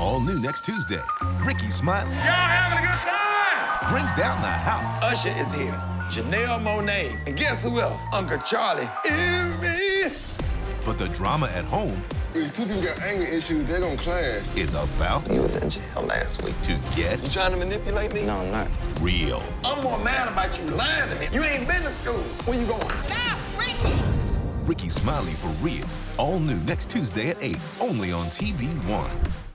All new next Tuesday. Ricky Smiley Y'all having a good time? brings down the house. Usher is here. Janelle Monáe. And guess who else? Uncle Charlie. Is me. But the drama at home If two people got anger issues, they're gonna clash. is about He was in jail last week. to get You trying to manipulate me? No, I'm not. real. I'm more mad about you lying to me. You ain't been to school. Where you going? Stop, Ricky! Ricky Smiley for real. All new next Tuesday at 8, only on TV One.